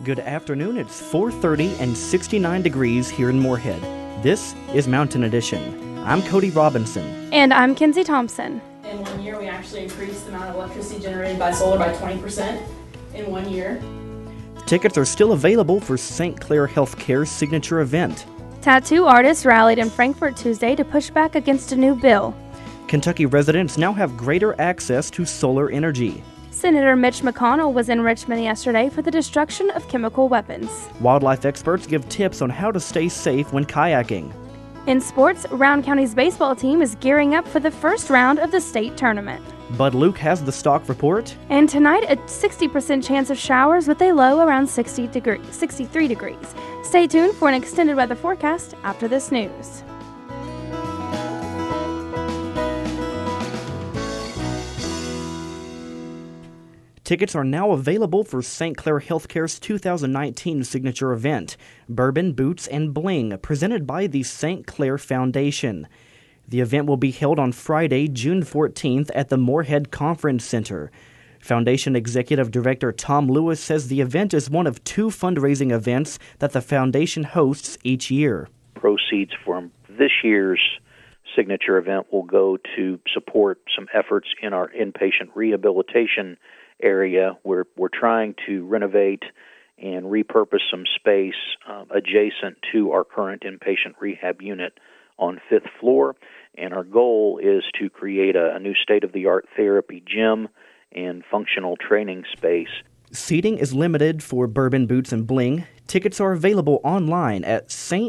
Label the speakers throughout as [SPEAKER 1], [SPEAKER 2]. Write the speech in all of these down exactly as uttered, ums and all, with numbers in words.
[SPEAKER 1] Good afternoon. It's four thirty and sixty-nine degrees here in Moorhead. This is Mountain Edition. I'm Cody Robinson.
[SPEAKER 2] And I'm Kinsey Thompson.
[SPEAKER 3] In one year, we actually increased the amount of electricity generated by solar by twenty percent in one year.
[SPEAKER 1] Tickets are still available for Saint Clair Healthcare's signature event.
[SPEAKER 2] Tattoo artists rallied in Frankfort Tuesday to push back against a new bill.
[SPEAKER 1] Kentucky residents now have greater access to solar energy.
[SPEAKER 2] Senator Mitch McConnell was in Richmond yesterday for the destruction of chemical weapons.
[SPEAKER 1] Wildlife experts give tips on how to stay safe when kayaking.
[SPEAKER 2] In sports, Round County's baseball team is gearing up for the first round of the state tournament.
[SPEAKER 1] Bud Luke has the stock report.
[SPEAKER 2] And tonight, a sixty percent chance of showers with a low around sixty degrees, sixty-three degrees. Stay tuned for an extended weather forecast after this news.
[SPEAKER 1] Tickets are now available for Saint Clair Healthcare's two thousand nineteen signature event, Bourbon, Boots, and Bling, presented by the Saint Clair Foundation. The event will be held on Friday, June fourteenth at the Moorhead Conference Center. Foundation Executive Director Tom Lewis says the event is one of two fundraising events that the foundation hosts each year.
[SPEAKER 4] Proceeds from this year's signature event will go to support some efforts in our inpatient rehabilitation area. We're, we're trying to renovate and repurpose some space uh, adjacent to our current inpatient rehab unit on fifth floor, and our goal is to create a, a new state-of-the-art therapy gym and functional training space.
[SPEAKER 1] Seating is limited for Bourbon, Boots, and Bling. Tickets are available online at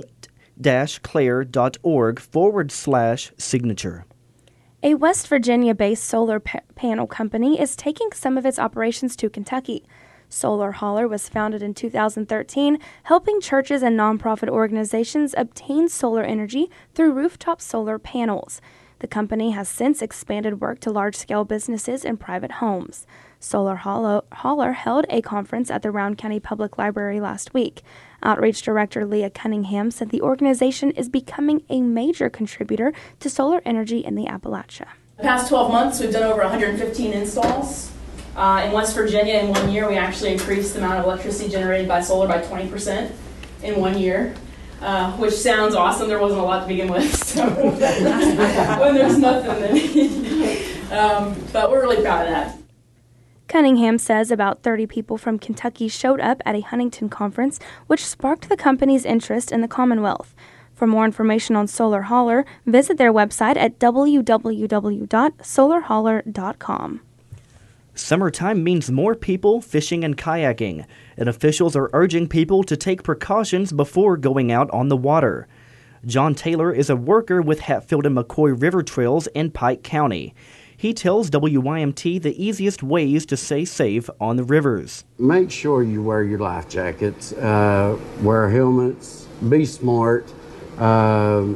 [SPEAKER 1] saint-clair.org forward slash signature.
[SPEAKER 2] A West Virginia-based solar pa- panel company is taking some of its operations to Kentucky. Solar Hauler was founded in two thousand thirteen, helping churches and nonprofit organizations obtain solar energy through rooftop solar panels. The company has since expanded work to large-scale businesses and private homes. Solar Hauler held a conference at the Round County Public Library last week. Outreach Director Leah Cunningham said the organization is becoming a major contributor to solar energy in the Appalachia.
[SPEAKER 3] The past twelve months, we've done over one hundred fifteen installs. Uh, in West Virginia, in one year, we actually increased the amount of electricity generated by solar by twenty percent in one year, uh, which sounds awesome. There wasn't a lot to begin with, so when there's nothing, then um, but we're really proud of that.
[SPEAKER 2] Cunningham says about thirty people from Kentucky showed up at a Huntington conference, which sparked the company's interest in the Commonwealth. For more information on Solar Hauler, visit their website at w w w dot solar hauler dot com.
[SPEAKER 1] Summertime means more people fishing and kayaking, and officials are urging people to take precautions before going out on the water. John Taylor is a worker with Hatfield and McCoy River Trails in Pike County. He tells W Y M T the easiest ways to stay safe on the rivers.
[SPEAKER 5] Make sure you wear your life jackets, uh, wear helmets, be smart, uh,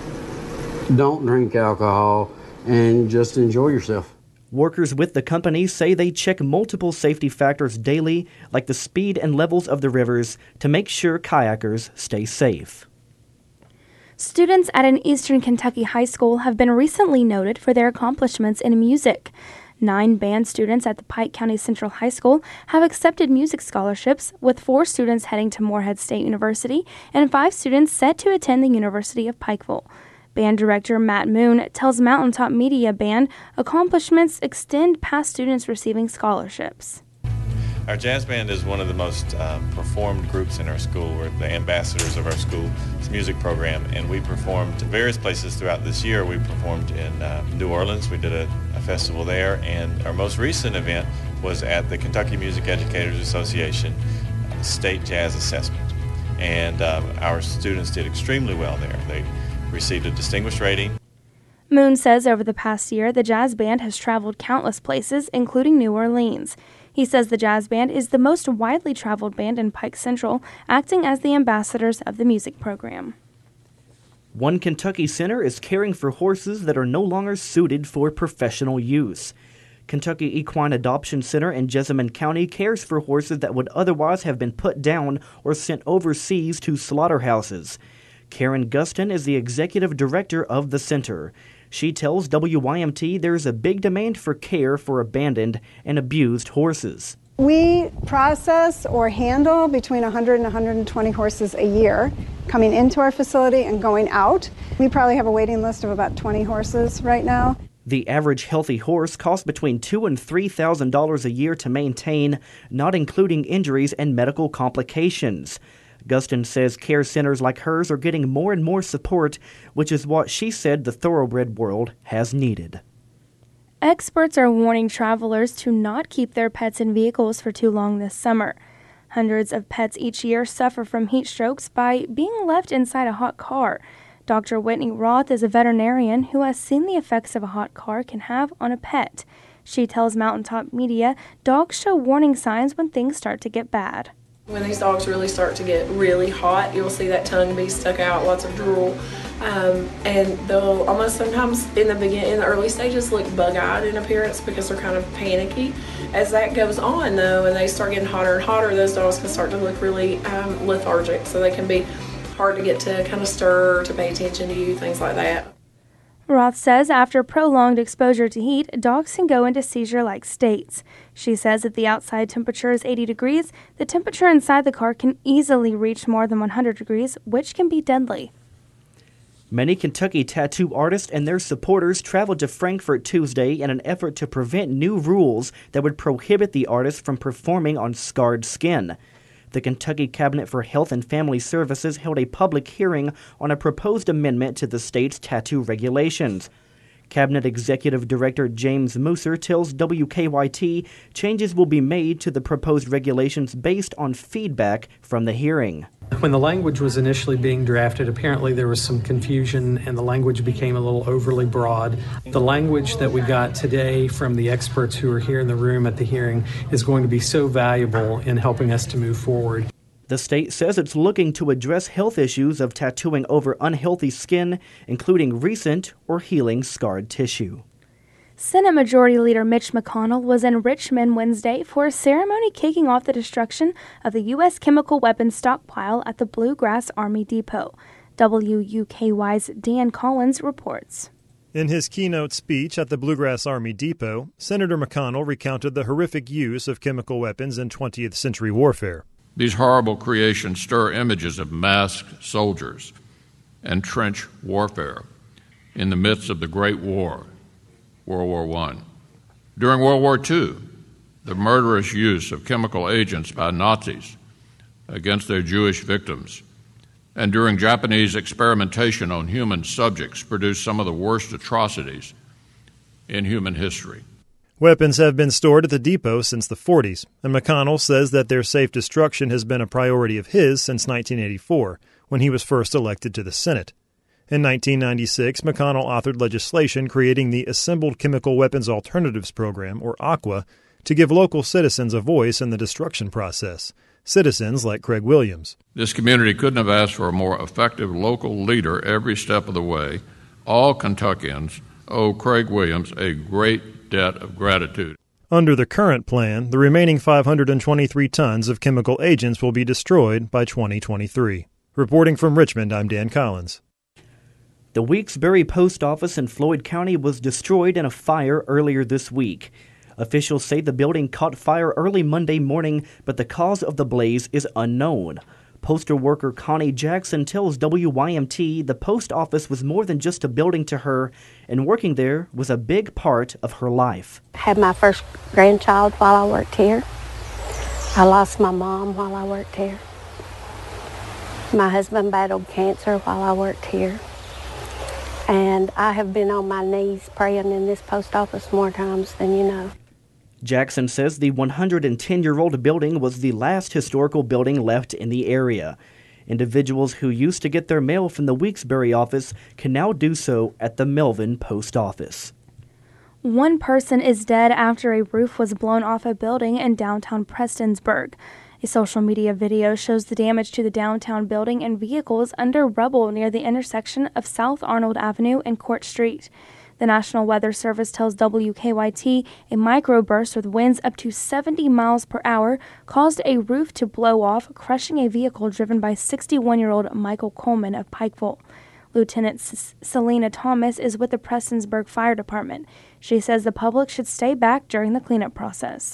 [SPEAKER 5] don't drink alcohol, and just enjoy yourself.
[SPEAKER 1] Workers with the company say they check multiple safety factors daily, like the speed and levels of the rivers, to make sure kayakers stay safe.
[SPEAKER 2] Students at an Eastern Kentucky high school have been recently noted for their accomplishments in music. Nine band students at the Pike County Central High School have accepted music scholarships, with four students heading to Moorhead State University and five students set to attend the University of Pikeville. Band director Matt Moon tells Mountaintop Media Band accomplishments extend past students receiving scholarships.
[SPEAKER 6] Our jazz band is one of the most uh, performed groups in our school. We're the ambassadors of our school's music program, and we performed various places throughout this year. We performed in uh, New Orleans. We did a, a festival there, and our most recent event was at the Kentucky Music Educators Association uh, State Jazz Assessment, and uh, our students did extremely well there. They received a distinguished rating.
[SPEAKER 2] Moon says over the past year, the jazz band has traveled countless places, including New Orleans. He says the jazz band is the most widely traveled band in Pike Central, acting as the ambassadors of the music program.
[SPEAKER 1] One Kentucky center is caring for horses that are no longer suited for professional use. Kentucky Equine Adoption Center in Jessamine County cares for horses that would otherwise have been put down or sent overseas to slaughterhouses. Karen Guston is the executive director of the center. She tells W Y M T there's a big demand for care for abandoned and abused horses.
[SPEAKER 7] We process or handle between one hundred and one hundred twenty horses a year coming into our facility and going out. We probably have a waiting list of about twenty horses right now.
[SPEAKER 1] The average healthy horse costs between two thousand dollars and three thousand dollars a year to maintain, not including injuries and medical complications. Gustin says care centers like hers are getting more and more support, which is what she said the thoroughbred world has needed.
[SPEAKER 2] Experts are warning travelers to not keep their pets in vehicles for too long this summer. Hundreds of pets each year suffer from heat strokes by being left inside a hot car. Doctor Whitney Roth is a veterinarian who has seen the effects of a hot car can have on a pet. She tells Mountaintop Media dogs show warning signs when things start to get bad.
[SPEAKER 8] When these dogs really start to get really hot, you'll see that tongue be stuck out, lots of drool, um, and they'll almost sometimes in the begin in the early stages look bug-eyed in appearance because they're kind of panicky. As that goes on, though, and they start getting hotter and hotter, those dogs can start to look really um, lethargic, so they can be hard to get to kind of stir, to pay attention to you, things like that.
[SPEAKER 2] Roth says after prolonged exposure to heat, dogs can go into seizure-like states. She says if the outside temperature is eighty degrees, the temperature inside the car can easily reach more than one hundred degrees, which can be deadly.
[SPEAKER 1] Many Kentucky tattoo artists and their supporters traveled to Frankfort Tuesday in an effort to prevent new rules that would prohibit the artists from performing on scarred skin. The Kentucky Cabinet for Health and Family Services held a public hearing on a proposed amendment to the state's tattoo regulations. Cabinet Executive Director James Mooser tells W K Y T changes will be made to the proposed regulations based on feedback from the hearing.
[SPEAKER 9] When the language was initially being drafted, apparently there was some confusion and the language became a little overly broad. The language that we got today from the experts who are here in the room at the hearing is going to be so valuable in helping us to move forward.
[SPEAKER 1] The state says it's looking to address health issues of tattooing over unhealthy skin, including recent or healing scarred tissue.
[SPEAKER 2] Senate Majority Leader Mitch McConnell was in Richmond Wednesday for a ceremony kicking off the destruction of the U S chemical weapons stockpile at the Bluegrass Army Depot. W U K Y's Dan Collins reports.
[SPEAKER 10] In his keynote speech at the Bluegrass Army Depot, Senator McConnell recounted the horrific use of chemical weapons in twentieth century warfare.
[SPEAKER 11] These horrible creations stir images of masked soldiers and trench warfare in the midst of the Great War, World War One. During World War Two, the murderous use of chemical agents by Nazis against their Jewish victims, and during Japanese experimentation on human subjects produced some of the worst atrocities in human history.
[SPEAKER 10] Weapons have been stored at the depot since the forties, and McConnell says that their safe destruction has been a priority of his since nineteen eighty-four, when he was first elected to the Senate. In nineteen ninety-six, McConnell authored legislation creating the Assembled Chemical Weapons Alternatives Program, or ACWA, to give local citizens a voice in the destruction process. Citizens like Craig Williams.
[SPEAKER 11] This community couldn't have asked for a more effective local leader every step of the way. All Kentuckians owe Craig Williams a great debt of gratitude.
[SPEAKER 10] Under the current plan, the remaining five hundred twenty-three tons of chemical agents will be destroyed by twenty twenty-three. Reporting from Richmond, I'm Dan Collins.
[SPEAKER 1] The Weeks-Bury Post Office in Floyd County was destroyed in a fire earlier this week. Officials say the building caught fire early Monday morning, but the cause of the blaze is unknown. Postal worker Connie Jackson tells W Y M T the post office was more than just a building to her, and working there was a big part of her life.
[SPEAKER 12] I had my first grandchild while I worked here. I lost my mom while I worked here. My husband battled cancer while I worked here. And I have been on my knees praying in this post office more times than you know.
[SPEAKER 1] Jackson says the one hundred ten-year-old building was the last historical building left in the area. Individuals who used to get their mail from the Weeks-Bury office can now do so at the Melvin Post Office.
[SPEAKER 2] One person is dead after a roof was blown off a building in downtown Prestonsburg. A social media video shows the damage to the downtown building and vehicles under rubble near the intersection of South Arnold Avenue and Court Street. The National Weather Service tells W K Y T a microburst with winds up to seventy miles per hour caused a roof to blow off, crushing a vehicle driven by sixty-one-year-old Michael Coleman of Pikeville. Lieutenant S- Selena Thomas is with the Prestonsburg Fire Department. She says the public should stay back during the cleanup process.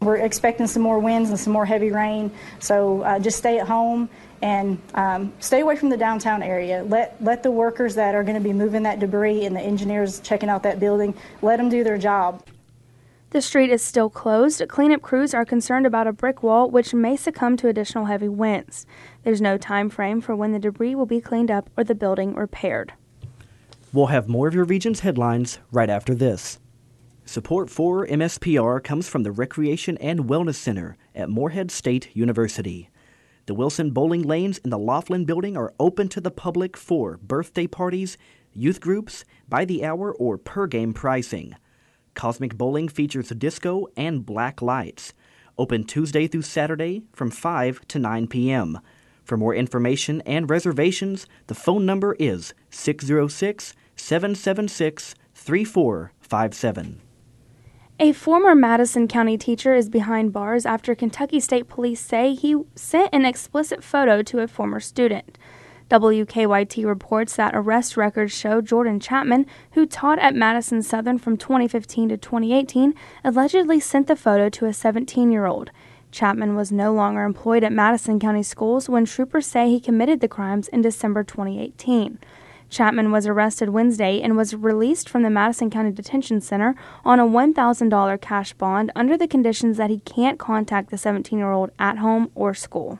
[SPEAKER 13] We're expecting some more winds and some more heavy rain, so uh, just stay at home and um, stay away from the downtown area. Let let the workers that are going to be moving that debris and the engineers checking out that building, let them do their job.
[SPEAKER 2] The street is still closed. Cleanup crews are concerned about a brick wall which may succumb to additional heavy winds. There's no time frame for when the debris will be cleaned up or the building repaired.
[SPEAKER 1] We'll have more of your region's headlines right after this. Support for M S P R comes from the Recreation and Wellness Center at Morehead State University. The Wilson Bowling Lanes in the Laughlin Building are open to the public for birthday parties, youth groups, by the hour or per game pricing. Cosmic Bowling features disco and black lights. Open Tuesday through Saturday from five to nine p.m. For more information and reservations, the phone number is six oh six, seven seven six, three four five seven.
[SPEAKER 2] A former Madison County teacher is behind bars after Kentucky State Police say he sent an explicit photo to a former student. W K Y T reports that arrest records show Jordan Chapman, who taught at Madison Southern from twenty fifteen to twenty eighteen, allegedly sent the photo to a seventeen-year-old. Chapman was no longer employed at Madison County Schools when troopers say he committed the crimes in December twenty eighteen. Chapman was arrested Wednesday and was released from the Madison County Detention Center on a one thousand dollars cash bond under the conditions that he can't contact the seventeen-year-old at home or school.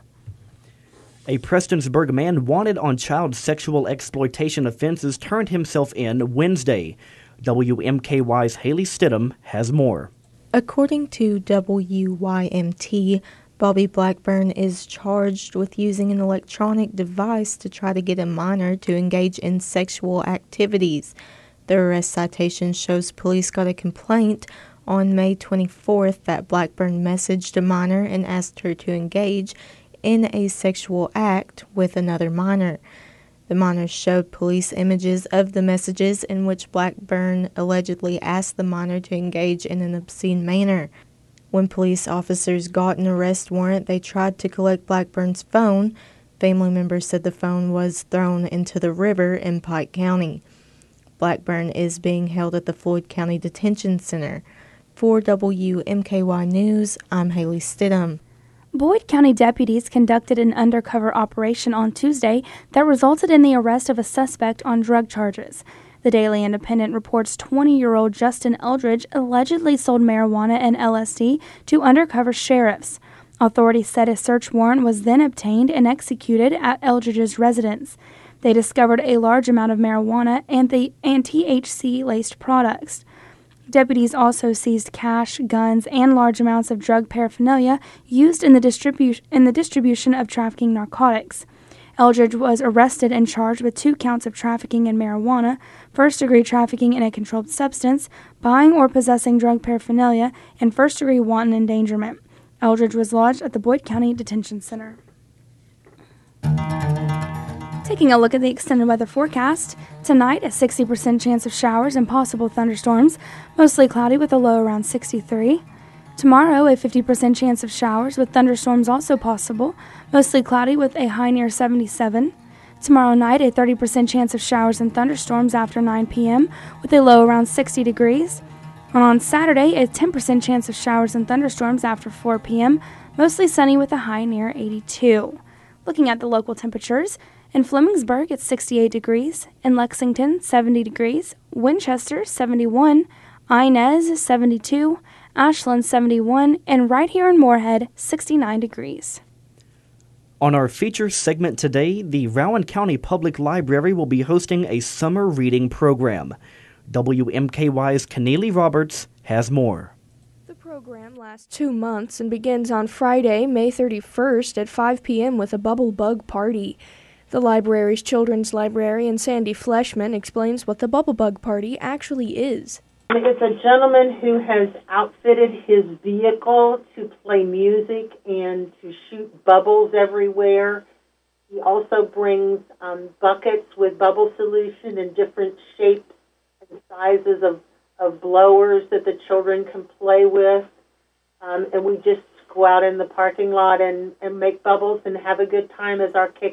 [SPEAKER 1] A Prestonsburg man wanted on child sexual exploitation offenses turned himself in Wednesday. W M K Y's Haley Stidham has more.
[SPEAKER 14] According to W Y M T, Bobby Blackburn is charged with using an electronic device to try to get a minor to engage in sexual activities. The arrest citation shows police got a complaint on May twenty-fourth that Blackburn messaged a minor and asked her to engage in a sexual act with another minor. The minor showed police images of the messages in which Blackburn allegedly asked the minor to engage in an obscene manner. When police officers got an arrest warrant, they tried to collect Blackburn's phone. Family members said the phone was thrown into the river in Pike County. Blackburn is being held at the Floyd County Detention Center. For W M K Y News, I'm Haley Stidham.
[SPEAKER 2] Boyd County deputies conducted an undercover operation on Tuesday that resulted in the arrest of a suspect on drug charges. The Daily Independent reports twenty-year-old Justin Eldridge allegedly sold marijuana and L S D to undercover sheriffs. Authorities said a search warrant was then obtained and executed at Eldridge's residence. They discovered a large amount of marijuana and the and T H C-laced products. Deputies also seized cash, guns, and large amounts of drug paraphernalia used in the, distribu- in the distribution of trafficking narcotics. Eldridge was arrested and charged with two counts of trafficking in marijuana, first-degree trafficking in a controlled substance, buying or possessing drug paraphernalia, and first-degree wanton endangerment. Eldridge was lodged at the Boyd County Detention Center. Taking a look at the extended weather forecast, tonight a sixty percent chance of showers and possible thunderstorms, mostly cloudy with a low around sixty-three. Tomorrow a fifty percent chance of showers with thunderstorms also possible, mostly cloudy with a high near seventy-seven. Tomorrow night a thirty percent chance of showers and thunderstorms after nine p.m. with a low around sixty degrees. And on Saturday a ten percent chance of showers and thunderstorms after four p.m., mostly sunny with a high near eighty-two. Looking at the local temperatures, in Flemingsburg, it's sixty-eight degrees. In Lexington, seventy degrees. Winchester, seventy-one. Inez, seventy-two. Ashland, seventy-one. And right here in Morehead, sixty-nine degrees.
[SPEAKER 1] On our feature segment today, the Rowan County Public Library will be hosting a summer reading program. W M K Y's Keneally Roberts has more.
[SPEAKER 15] The program lasts two months and begins on Friday, May thirty-first at five p.m. with a bubble bug party. The library's children's librarian, Sandy Fleshman, explains what the Bubble Bug Party actually is.
[SPEAKER 16] It's a gentleman who has outfitted his vehicle to play music and to shoot bubbles everywhere. He also brings um, buckets with bubble solution in different shapes and sizes of, of blowers that the children can play with. Um, and we just go out in the parking lot and, and make bubbles and have a good time as our kickoff.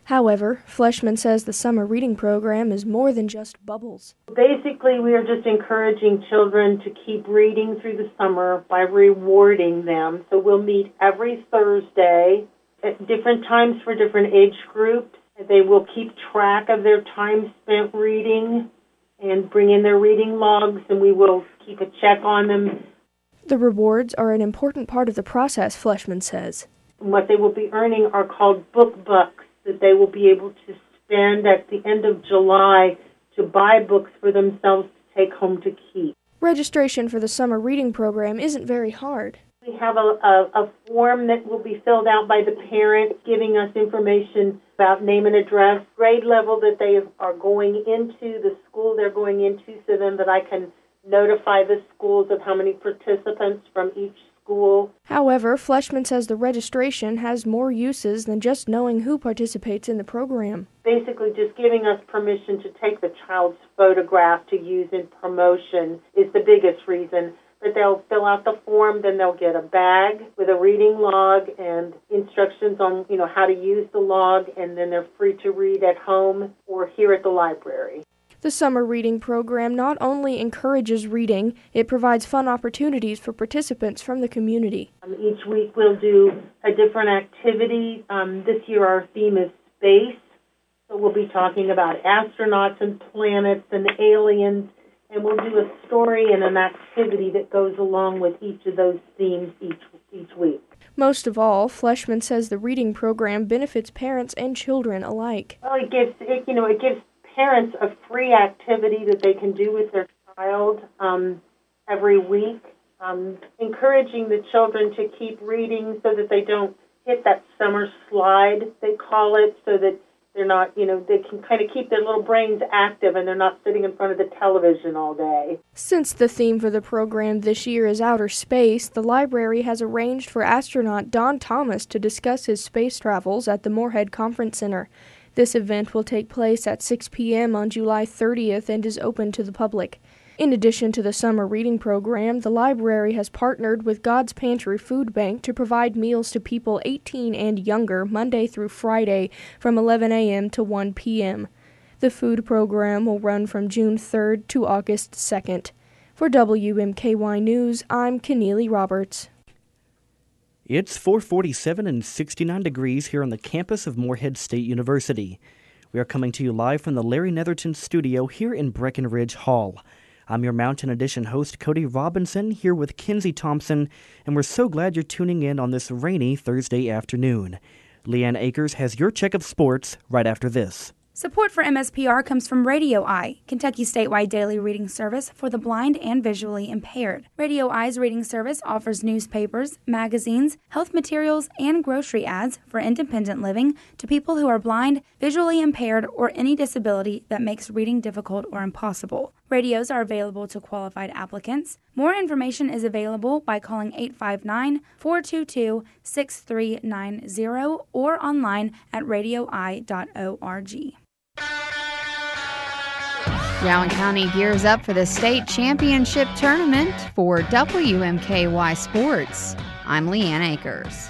[SPEAKER 15] However, Fleshman says the summer reading program is more than just bubbles.
[SPEAKER 16] Basically, we are just encouraging children to keep reading through the summer by rewarding them. So we'll meet every Thursday at different times for different age groups. They will keep track of their time spent reading and bring in their reading logs, and we will keep a check on them.
[SPEAKER 15] The rewards are an important part of the process, Fleshman says.
[SPEAKER 16] What they will be earning are called book bucks that they will be able to spend at the end of July to buy books for themselves to take home to keep.
[SPEAKER 15] Registration for the summer reading program isn't very hard.
[SPEAKER 16] We have a, a, a form that will be filled out by the parent giving us information about name and address, grade level that they are going into, the school they're going into, so then that I can notify the schools of how many participants from each school.
[SPEAKER 15] However, Fleshman says the registration has more uses than just knowing who participates in the program.
[SPEAKER 16] Basically, just giving us permission to take the child's photograph to use in promotion is the biggest reason. But they'll fill out the form, then they'll get a bag with a reading log and instructions on, you know, how to use the log, and then they're free to read at home or here at the library.
[SPEAKER 15] The summer reading program not only encourages reading, it provides fun opportunities for participants from the community.
[SPEAKER 16] Um, each week we'll do a different activity. Um, this year our theme is space, so we'll be talking about astronauts and planets and aliens, and we'll do a story and an activity that goes along with each of those themes each each week.
[SPEAKER 15] Most of all, Fleshman says the reading program benefits parents and children alike.
[SPEAKER 16] Well, it gives it, you know it gives parents a free activity that they can do with their child um, every week, um, encouraging the children to keep reading so that they don't hit that summer slide, they call it, so that they're not, you know, they can kind of keep their little brains active and they're not sitting in front of the television all day.
[SPEAKER 15] Since the theme for the program this year is outer space, the library has arranged for astronaut Don Thomas to discuss his space travels at the Moorhead Conference Center. This event will take place at six p.m. on July thirtieth and is open to the public. In addition to the summer reading program, the library has partnered with God's Pantry Food Bank to provide meals to people eighteen and younger Monday through Friday from eleven a.m. to one p.m. The food program will run from June third to August second. For W M K Y News, I'm Keneally Roberts.
[SPEAKER 1] It's four forty-seven and sixty-nine degrees here on the campus of Moorhead State University. We are coming to you live from the Larry Netherton studio here in Breckenridge Hall. I'm your Mountain Edition host, Cody Robinson, here with Kinsey Thompson, and we're so glad you're tuning in on this rainy Thursday afternoon. Leanne Akers has your check of sports right after this.
[SPEAKER 17] Support for M S P R comes from Radio Eye, Kentucky's statewide daily reading service for the blind and visually impaired. Radio Eye's reading service offers newspapers, magazines, health materials, and grocery ads for independent living to people who are blind, visually impaired, or any disability that makes reading difficult or impossible. Radios are available to qualified applicants. More information is available by calling eight five nine, four two two, six three nine zero or online at radio eye dot org.
[SPEAKER 18] Rowan County gears up for the state championship tournament for W M K Y Sports. I'm Leanne Akers.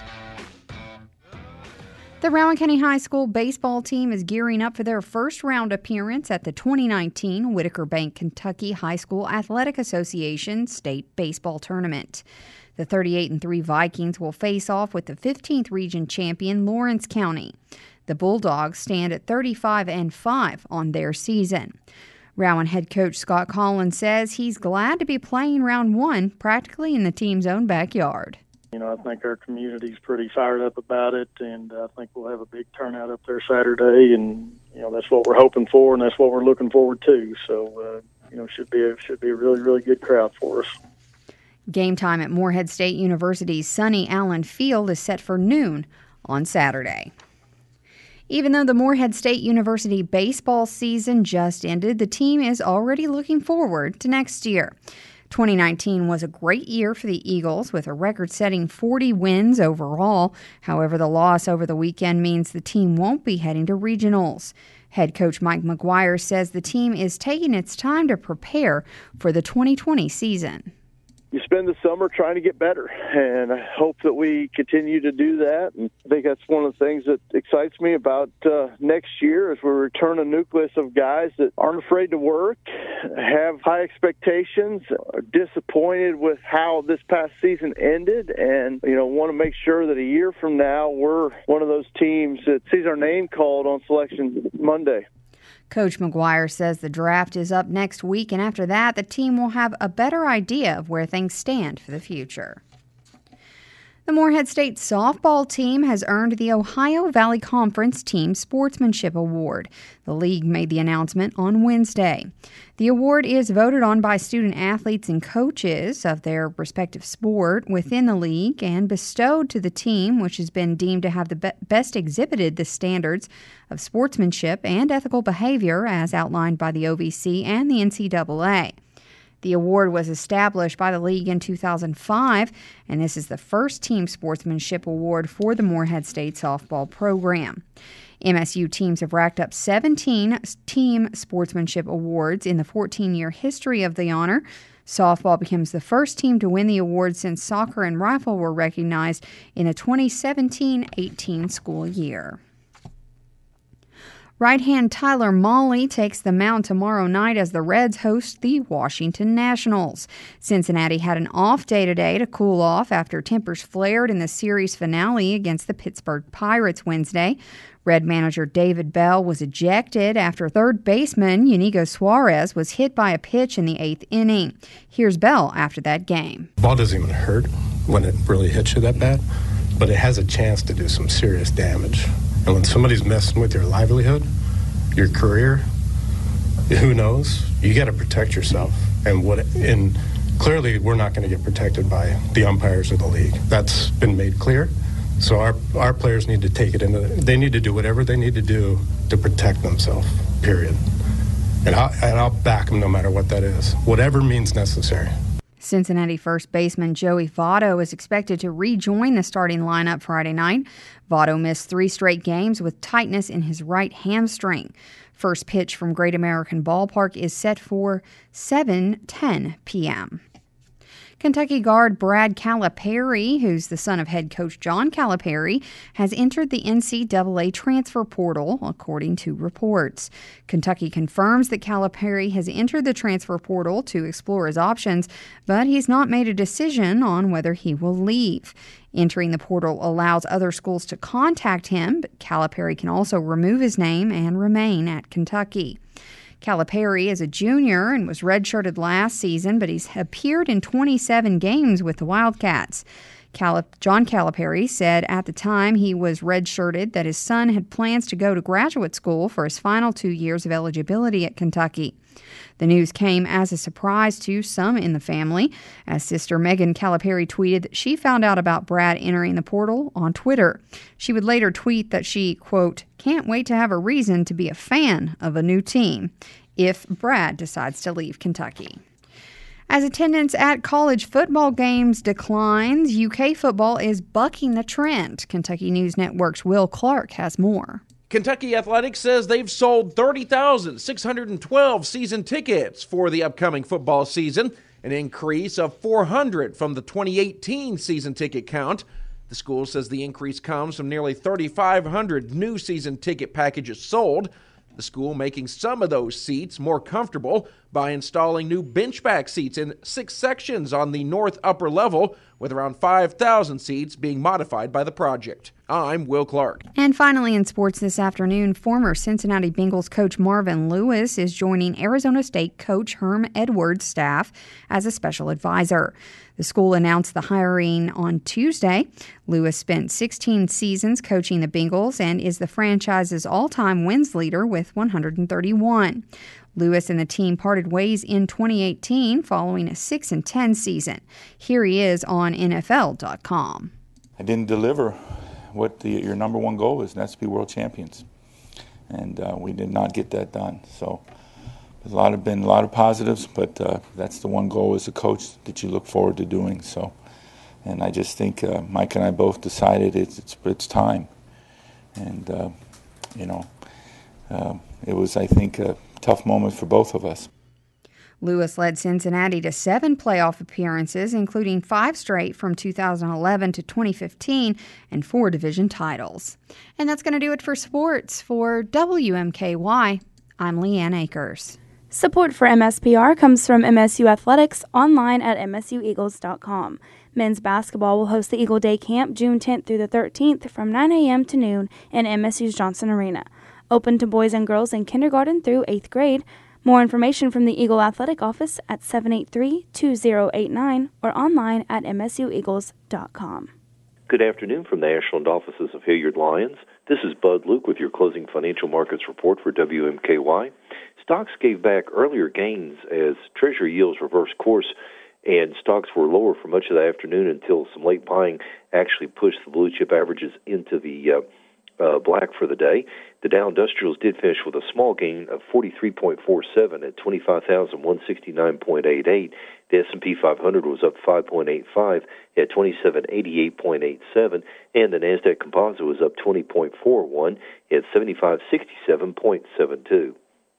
[SPEAKER 18] The Rowan County High School baseball team is gearing up for their first round appearance at the twenty nineteen Whitaker Bank Kentucky High School Athletic Association State Baseball Tournament. The thirty-eight and three Vikings will face off with the fifteenth region champion Lawrence County. The Bulldogs stand at thirty-five and five on their season. Rowan head coach Scott Collins says he's glad to be playing round one practically in the team's own backyard.
[SPEAKER 19] You know, I think our community's pretty fired up about it, and I think we'll have a big turnout up there Saturday, and, you know, that's what we're hoping for, and that's what we're looking forward to. So, uh, you know, should be a, should be a really, really good crowd for us.
[SPEAKER 18] Game time at Moorhead State University's Sonny Allen Field is set for noon on Saturday. Even though the Moorhead State University baseball season just ended, the team is already looking forward to next year. twenty nineteen was a great year for the Eagles with a record-setting forty wins overall. However, the loss over the weekend means the team won't be heading to regionals. Head coach Mike McGuire says the team is taking its time to prepare for the twenty twenty season.
[SPEAKER 20] you spend the summer trying to get better, and I hope that we continue to do that. And I think that's one of the things that excites me about uh, next year is we return a nucleus of guys that aren't afraid to work, have high expectations, are disappointed with how this past season ended, and you know want to make sure that a year from now we're one of those teams that sees our name called on Selection Monday.
[SPEAKER 18] Coach McGuire says the draft is up next week, and after that, the team will have a better idea of where things stand for the future. The Morehead State softball team has earned the Ohio Valley Conference Team Sportsmanship Award. The league made the announcement on Wednesday. The award is voted on by student athletes and coaches of their respective sport within the league and bestowed to the team, which has been deemed to have the be- best exhibited the standards of sportsmanship and ethical behavior as outlined by the O V C and the N C double A. The award was established by the league in two thousand five, and this is the first team sportsmanship award for the Morehead State softball program. M S U teams have racked up seventeen team sportsmanship awards in the fourteen-year history of the honor. Softball becomes the first team to win the award since soccer and rifle were recognized in the twenty seventeen eighteen school year. Right-hand Tyler Mahle takes the mound tomorrow night as the Reds host the Washington Nationals. Cincinnati had an off day today to cool off after tempers flared in the series finale against the Pittsburgh Pirates Wednesday. Red manager David Bell was ejected after third baseman Inigo Suarez was hit by a pitch in the eighth inning. Here's Bell after that game.
[SPEAKER 21] The ball doesn't even hurt when it really hits you that bad, but it has a chance to do some serious damage. And when somebody's messing with your livelihood, your career, who knows? You got to protect yourself. And what? And clearly, we're not going to get protected by the umpires of the league. That's been made clear. So our our players need to take it into. They need to do whatever they need to do to protect themselves. Period. And I'll, and I'll back them no matter what that is. Whatever means necessary.
[SPEAKER 18] Cincinnati first baseman Joey Votto is expected to rejoin the starting lineup Friday night. Votto missed three straight games with tightness in his right hamstring. First pitch from Great American Ballpark is set for seven ten p.m. Kentucky guard Brad Calipari, who's the son of head coach John Calipari, has entered the N C double A transfer portal, according to reports. Kentucky confirms that Calipari has entered the transfer portal to explore his options, but he's not made a decision on whether he will leave. Entering the portal allows other schools to contact him, but Calipari can also remove his name and remain at Kentucky. Calipari is a junior and was redshirted last season, but he's appeared in twenty-seven games with the Wildcats. Calip- John Calipari said at the time he was redshirted that his son had plans to go to graduate school for his final two years of eligibility at Kentucky. The news came as a surprise to some in the family, as sister Megan Calipari tweeted that she found out about Brad entering the portal on Twitter. She would later tweet that she, quote, can't wait to have a reason to be a fan of a new team if Brad decides to leave Kentucky. As attendance at college football games declines, U K football is bucking the trend. Kentucky News Network's Will Clark has more.
[SPEAKER 22] Kentucky Athletics says they've sold thirty thousand six hundred twelve season tickets for the upcoming football season, an increase of four hundred from the twenty eighteen season ticket count. The school says the increase comes from nearly thirty-five hundred new season ticket packages sold. The school making some of those seats more comfortable by installing new benchback seats in six sections on the north upper level, with around five thousand seats being modified by the project. I'm Will Clark.
[SPEAKER 18] And finally in sports this afternoon, former Cincinnati Bengals coach Marvin Lewis is joining Arizona State coach Herm Edwards' staff as a special advisor. The school announced the hiring on Tuesday. Lewis spent sixteen seasons coaching the Bengals and is the franchise's all-time wins leader with one hundred thirty-one. Lewis and the team parted ways in twenty eighteen following a six and ten season. Here he is on N F L dot com.
[SPEAKER 23] I didn't deliver what the, your number one goal is, and that's to be world champions. And uh, we did not get that done. So there's a lot of been a lot of positives, but uh, that's the one goal as a coach that you look forward to doing. So, and I just think uh, Mike and I both decided it's it's, it's time. And uh, you know, uh, it was I think a tough moment for both of us.
[SPEAKER 18] Lewis led Cincinnati to seven playoff appearances, including five straight from two thousand eleven to twenty fifteen and four division titles. And that's going to do it for sports. For W M K Y, I'm Leanne Akers.
[SPEAKER 2] Support for M S P R comes from M S U Athletics online at m s u eagles dot com. Men's basketball will host the Eagle Day Camp June tenth through the thirteenth from nine a.m. to noon in M S U's Johnson Arena. Open to boys and girls in kindergarten through eighth grade. More information from the Eagle Athletic Office at seven eight three, two zero eight nine or online at m s u eagles dot com.
[SPEAKER 3] Good afternoon from the Ashland offices of Hilliard Lyons. This is Bud Luke with your closing financial markets report for W M K Y. Stocks gave back earlier gains as Treasury yields reversed course, and stocks were lower for much of the afternoon until some late buying actually pushed the blue chip averages into the uh, uh, black for the day. The Dow Industrials did finish with a small gain of forty-three point four seven at twenty-five thousand one hundred sixty-nine point eight eight. The S and P five hundred was up five point eight five at twenty-seven eighty-eight point eight seven, and the Nasdaq Composite was up twenty point four one at seventy-five sixty-seven point seven two.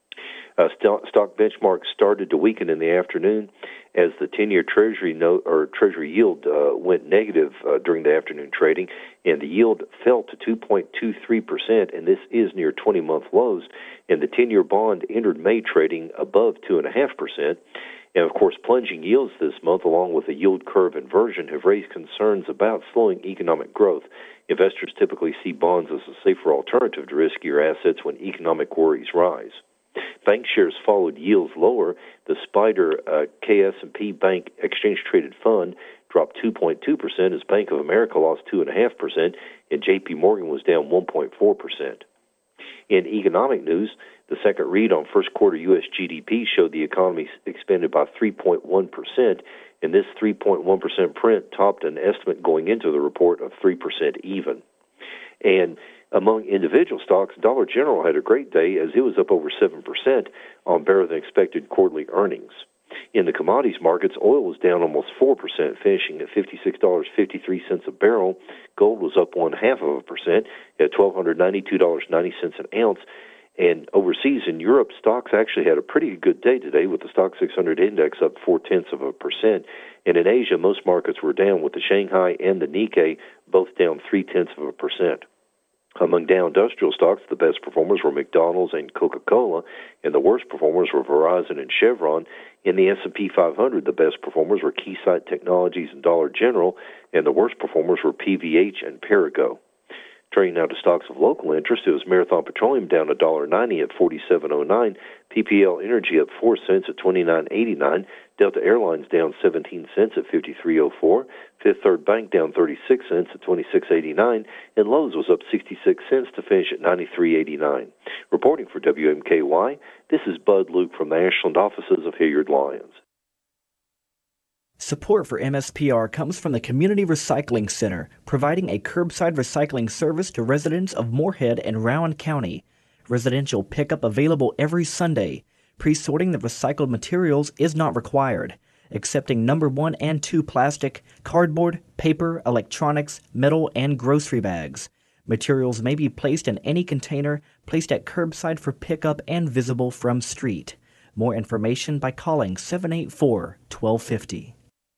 [SPEAKER 3] Uh, st- stock benchmarks started to weaken in the afternoon as the ten-year Treasury note or Treasury yield uh, went negative uh, during the afternoon trading, and the yield fell to two point two three percent, and this is near twenty-month lows. And the ten-year bond entered May trading above two point five percent. And, of course, plunging yields this month, along with a yield curve inversion, have raised concerns about slowing economic growth. Investors typically see bonds as a safer alternative to riskier assets when economic worries rise. Bank shares followed yields lower. The Spider uh, K S and P Bank exchange-traded fund dropped two point two percent as Bank of America lost two point five percent, and J P Morgan was down one point four percent. In economic news, the second read on first quarter U S G D P showed the economy expanded by three point one percent, and this three point one percent print topped an estimate going into the report of three percent even. And among individual stocks, Dollar General had a great day as it was up over seven percent on better-than-expected quarterly earnings. In the commodities markets, oil was down almost four percent, finishing at fifty-six dollars and fifty-three cents a barrel. Gold was up one-half of a percent at one thousand two hundred ninety-two dollars and ninety cents an ounce. And overseas in Europe, stocks actually had a pretty good day today with the Stock six hundred index up four-tenths of a percent. And in Asia, most markets were down with the Shanghai and the Nikkei both down three-tenths of a percent. Among Dow Industrial stocks, the best performers were McDonald's and Coca-Cola, and the worst performers were Verizon and Chevron. In the S and P five hundred, the best performers were Keysight Technologies and Dollar General, and the worst performers were P V H and Perrigo. Turning now to stocks of local interest, it was Marathon Petroleum down one dollar ninety at forty-seven oh nine, P P L Energy up four cents at twenty-nine eighty-nine, Delta Airlines down seventeen cents at fifty-three oh four, Fifth Third Bank down thirty-six cents at twenty-six eighty-nine, and Lowe's was up sixty-six cents to finish at ninety-three eighty-nine. Reporting for W M K Y, this is Bud Luke from the Ashland offices of Hilliard Lyons.
[SPEAKER 1] Support for M S P R comes from the Community Recycling Center, providing a curbside recycling service to residents of Moorhead and Rowan County. Residential pickup available every Sunday. Pre-sorting the recycled materials is not required. Accepting number one and two plastic, cardboard, paper, electronics, metal, and grocery bags. Materials may be placed in any container placed at curbside for pickup and visible from street. More information by calling seven eight four, one two five zero.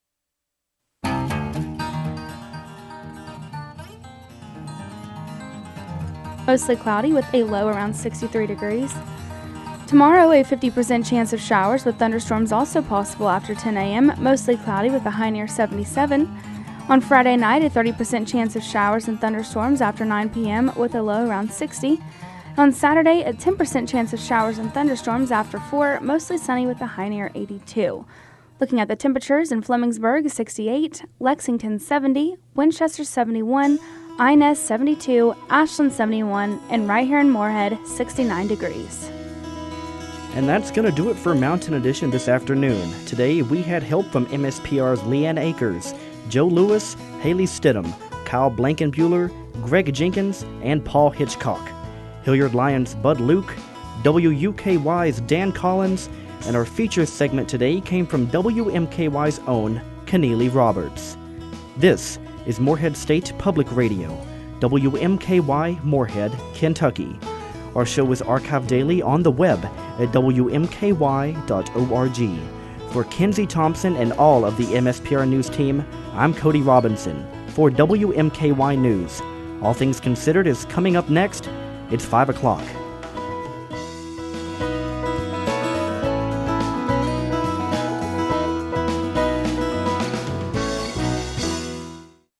[SPEAKER 2] Mostly cloudy with a low around sixty-three degrees. Tomorrow, a fifty percent chance of showers with thunderstorms also possible after ten a.m., mostly cloudy with a high near seventy-seven. On Friday night, a thirty percent chance of showers and thunderstorms after nine p.m. with a low around sixty. On Saturday, a ten percent chance of showers and thunderstorms after four, mostly sunny with a high near eighty-two. Looking at the temperatures in Flemingsburg, sixty-eight, Lexington, seventy, Winchester, seventy-one, Inez, seventy-two, Ashland, seventy-one, and right here in Moorhead, sixty-nine degrees.
[SPEAKER 1] And that's going to do it for Mountain Edition this afternoon. Today, we had help from M S P R's Leanne Akers, Joe Lewis, Haley Stidham, Kyle Blankenbuehler, Greg Jenkins, and Paul Hitchcock. Hilliard Lyons' Bud Luke, W U K Y's Dan Collins, and our feature segment today came from W M K Y's own Keneally Roberts. This is Moorhead State Public Radio, W M K Y Moorhead, Kentucky. Our show is archived daily on the web at w m k y dot org. For Kenzie Thompson and all of the M S P R News team, I'm Cody Robinson for W M K Y News. All Things Considered is coming up next. It's five o'clock.